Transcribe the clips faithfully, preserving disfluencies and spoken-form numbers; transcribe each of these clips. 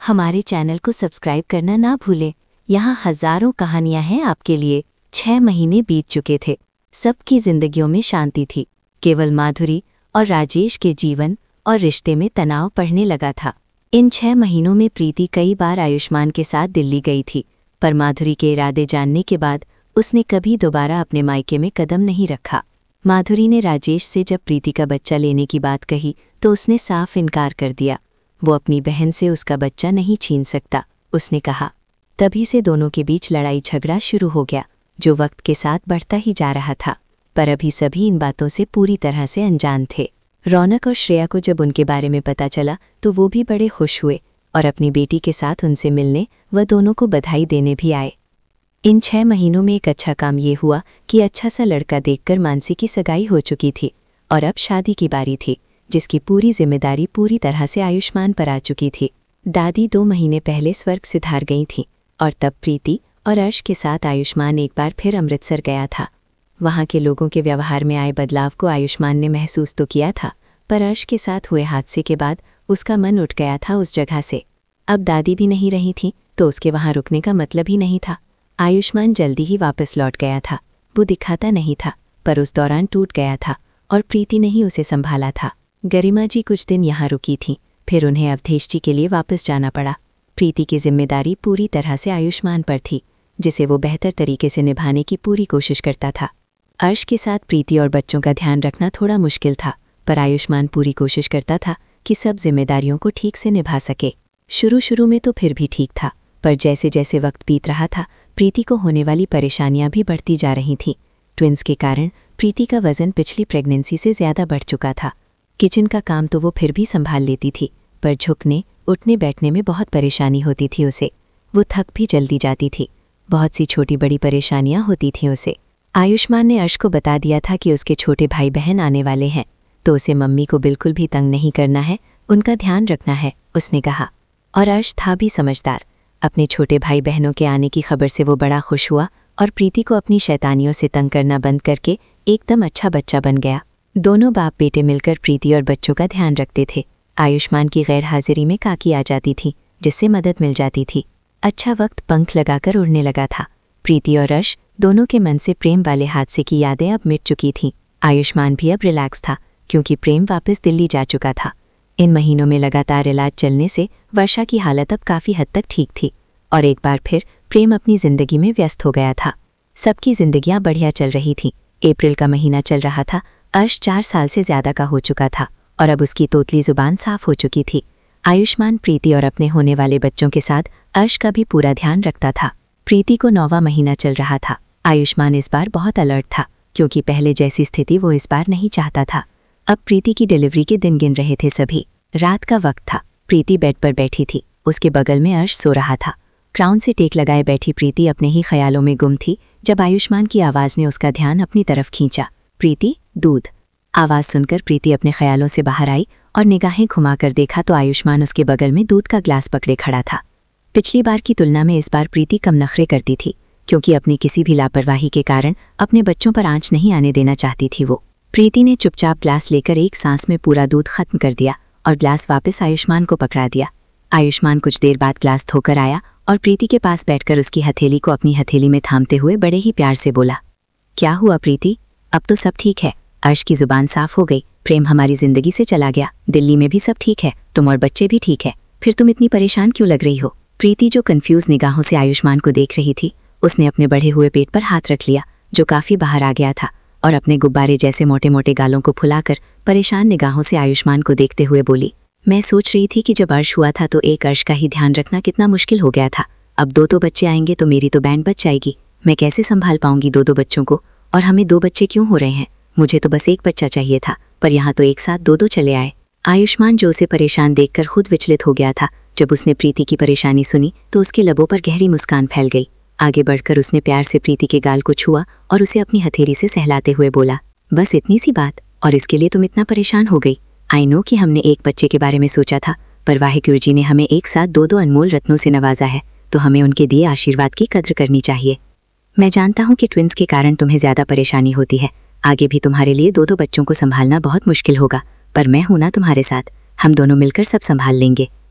हमारे चैनल को सब्सक्राइब करना ना भूलें। यहाँ हजारों कहानियां हैं आपके लिए। छह महीने बीत चुके थे, सबकी जिंदगियों में शांति थी। केवल माधुरी और राजेश के जीवन और रिश्ते में तनाव बढ़ने लगा था। इन छह महीनों में प्रीति कई बार आयुष्मान के साथ दिल्ली गई थी, पर माधुरी के इरादे जानने के बाद उसने कभी दोबारा अपने मायके में कदम नहीं रखा। माधुरी ने राजेश से जब प्रीति का बच्चा लेने की बात कही तो उसने साफ इनकार कर दिया। वो अपनी बहन से उसका बच्चा नहीं छीन सकता, उसने कहा। तभी से दोनों के बीच लड़ाई झगड़ा शुरू हो गया, जो वक्त के साथ बढ़ता ही जा रहा था। पर अभी सभी इन बातों से पूरी तरह से अनजान थे। रौनक और श्रेया को जब उनके बारे में पता चला तो वो भी बड़े खुश हुए और अपनी बेटी के साथ उनसे मिलने व दोनों को बधाई देने भी आए। इन छह महीनों में एक अच्छा काम ये हुआ कि अच्छा सा लड़का देखकर मानसी की सगाई हो चुकी थी और अब शादी की बारी थी, जिसकी पूरी जिम्मेदारी पूरी तरह से आयुष्मान पर आ चुकी थी। दादी दो महीने पहले स्वर्ग सिधार गई थीं और तब प्रीति और अर्श के साथ आयुष्मान एक बार फिर अमृतसर गया था। वहाँ के लोगों के व्यवहार में आए बदलाव को आयुष्मान ने महसूस तो किया था, पर अर्श के साथ हुए हादसे के बाद उसका मन उठ गया था उस जगह से। अब दादी भी नहीं रही थी तो उसके वहाँ रुकने का मतलब ही नहीं था। आयुष्मान जल्दी ही वापस लौट गया था। वो दिखाता नहीं था, पर उस दौरान टूट गया था और प्रीति ने ही उसे संभाला था। गरिमा जी कुछ दिन यहाँ रुकी थीं, फिर उन्हें अवधेश जी के लिए वापस जाना पड़ा। प्रीति की जिम्मेदारी पूरी तरह से आयुष्मान पर थी, जिसे वो बेहतर तरीके से निभाने की पूरी कोशिश करता था। अर्श के साथ प्रीति और बच्चों का ध्यान रखना थोड़ा मुश्किल था, पर आयुष्मान पूरी कोशिश करता था कि सब जिम्मेदारियों को ठीक से निभा सके। शुरू शुरू में तो फिर भी ठीक था, पर जैसे जैसे वक्त बीत रहा था प्रीति को होने वाली परेशानियां भी बढ़ती जा रही थीं। ट्विंस के कारण प्रीति का वजन पिछली प्रेगनेंसी से ज़्यादा बढ़ चुका था। किचन का काम तो वो फिर भी संभाल लेती थी, पर झुकने उठने बैठने में बहुत परेशानी होती थी उसे। वो थक भी जल्दी जाती थी। बहुत सी छोटी बड़ी परेशानियां होती थीं उसे। आयुष्मान ने अर्श को बता दिया था कि उसके छोटे भाई बहन आने वाले हैं, तो उसे मम्मी को बिल्कुल भी तंग नहीं करना है, उनका ध्यान रखना है, उसने कहा। और अर्श था भी समझदार। अपने छोटे भाई बहनों के आने की खबर से वो बड़ा खुश हुआ और प्रीति को अपनी शैतानियों से तंग करना बंद करके एकदम अच्छा बच्चा बन गया। दोनों बाप बेटे मिलकर प्रीति और बच्चों का ध्यान रखते थे। आयुष्मान की गैर हाजिरी में काकी आ जाती थी, जिससे मदद मिल जाती थी। अच्छा वक्त पंख लगाकर उड़ने लगा था। प्रीति और अर्श दोनों के मन से प्रेम वाले हादसे की यादें अब मिट चुकी थीं। आयुष्मान भी अब रिलैक्स था, क्योंकि प्रेम वापस दिल्ली जा चुका था। इन महीनों में लगातार इलाज चलने से वर्षा की हालत अब काफ़ी हद तक ठीक थी और एक बार फिर प्रेम अपनी जिंदगी में व्यस्त हो गया था। सबकी जिंदगियां बढ़िया चल रही थीं। अप्रैल का महीना चल रहा था। अर्श चार साल से ज़्यादा का हो चुका था और अब उसकी तोतली जुबान साफ हो चुकी थी। आयुष्मान प्रीति और अपने होने वाले बच्चों के साथ अर्श का भी पूरा ध्यान रखता था। प्रीति को नौवां महीना चल रहा था। आयुष्मान इस बार बहुत अलर्ट था, क्योंकि पहले जैसी स्थिति वो इस बार नहीं चाहता था। अब प्रीति की डिलीवरी के दिन गिन रहे थे सभी। रात का वक्त था। प्रीति बेड पर बैठी थी, उसके बगल में अर्श सो रहा था। क्राउन से टेक लगाए बैठी प्रीति अपने ही ख्यालों में गुम थी जब आयुष्मान की आवाज़ ने उसका ध्यान अपनी तरफ खींचा। प्रीति, दूध। आवाज़ सुनकर प्रीति अपने ख्यालों से बाहर आई और निगाहें घुमाकर देखा तो आयुष्मान उसके बगल में दूध का ग्लास पकड़े खड़ा था। पिछली बार की तुलना में इस बार प्रीति कम नखरे करती थी, क्योंकि अपनी किसी भी लापरवाही के कारण अपने बच्चों पर आंच नहीं आने देना चाहती थी वो। प्रीति ने चुपचाप ग्लास लेकर एक सांस में पूरा दूध खत्म कर दिया और ग्लास वापस आयुष्मान को पकड़ा दिया। आयुष्मान कुछ देर बाद ग्लास धोकर आया और प्रीति के पास बैठकर उसकी हथेली को अपनी हथेली में थामते हुए बड़े ही प्यार से बोला, क्या हुआ प्रीति? अब तो सब ठीक है। अर्श की जुबान साफ हो गई। प्रेम हमारी जिंदगी से चला गया। दिल्ली में भी सब ठीक है। तुम और बच्चे भी ठीक है। फिर तुम इतनी परेशान क्यों लग रही हो? प्रीति जो कंफ्यूज निगाहों से आयुष्मान को देख रही थी, उसने अपने बढ़े हुए पेट पर हाथ रख लिया, जो काफी बाहर आ गया था, और अपने गुब्बारे जैसे मोटे मोटे गालों को फुलाकर परेशान निगाहों से आयुष्मान को देखते हुए बोली, मैं सोच रही थी कि जब अर्श हुआ था तो एक अर्श का ही ध्यान रखना कितना मुश्किल हो गया था। अब दो दो बच्चे आएंगे तो मेरी तो बैंड बच जाएगी। मैं कैसे संभाल पाऊंगी दो दो बच्चों को? और हमें दो बच्चे क्यों हो रहे हैं? मुझे तो बस एक बच्चा चाहिए था, पर यहाँ तो एक साथ दो दो चले आए। आयुष्मान जो उसे परेशान देखकर खुद विचलित हो गया था। जब उसने प्रीति की परेशानी सुनी तो उसके लबों पर गहरी मुस्कान फैल गई। आगे बढ़कर उसने प्यार से प्रीति के गाल को छुआ और उसे अपनी हथेली से सहलाते हुए बोला, बस इतनी सी बात, और इसके लिए तुम इतना परेशान हो गई? आई नो कि हमने एक बच्चे के बारे में सोचा था, पर वाहिगुरु जी ने हमें एक साथ दो दो अनमोल रत्नों से नवाजा है, तो हमें उनके दिए आशीर्वाद की कद्र करनी चाहिए। मैं जानता हूँ कि ट्विंस के कारण तुम्हें ज़्यादा परेशानी होती है। आगे भी तुम्हारे लिए दो दो बच्चों को संभालना बहुत मुश्किल होगा, पर मैं हूं ना तुम्हारे साथ। हम दोनों मिलकर सब संभाल लेंगे।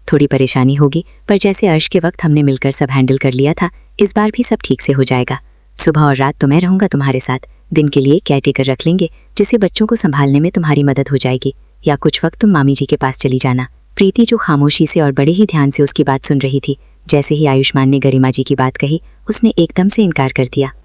थोड़ी परेशानी होगी, पर जैसे अर्श के वक्त हमने मिलकर सब हैंडल कर लिया था, इस बार भी सब ठीक से हो जाएगा। सुबह और रात तो मैं रहूँगा तुम्हारे साथ, दिन के लिए केयरटेकर रख लेंगे जिससे बच्चों को संभालने में तुम्हारी मदद हो जाएगी, या कुछ वक्त तुम मामी जी के पास चली जाना। प्रीति जो खामोशी से और बड़े ही ध्यान से उसकी बात सुन रही थी, जैसे ही आयुष्मान ने गरिमा जी की बात कही, उसने एकदम से इनकार कर दिया।